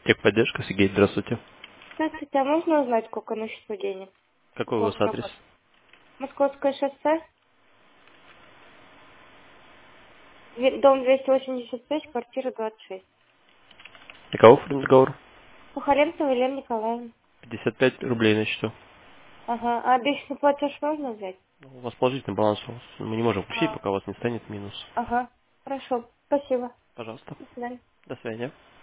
Техподдержка, Сергей, здравствуйте. Здравствуйте, а можно узнать, сколько на счету денег? Какой у вас Блок адрес? работы. Московское шоссе, дом 286, квартира 26. Каков договор? Сухаренцева Елена Николаевна. 55 рублей на счету. Ага, а обещанный платеж можно взять? У вас положительный баланс. Мы не можем включить, А, пока у вас не станет минус. ага, хорошо, спасибо. Пожалуйста. До свидания. До свидания.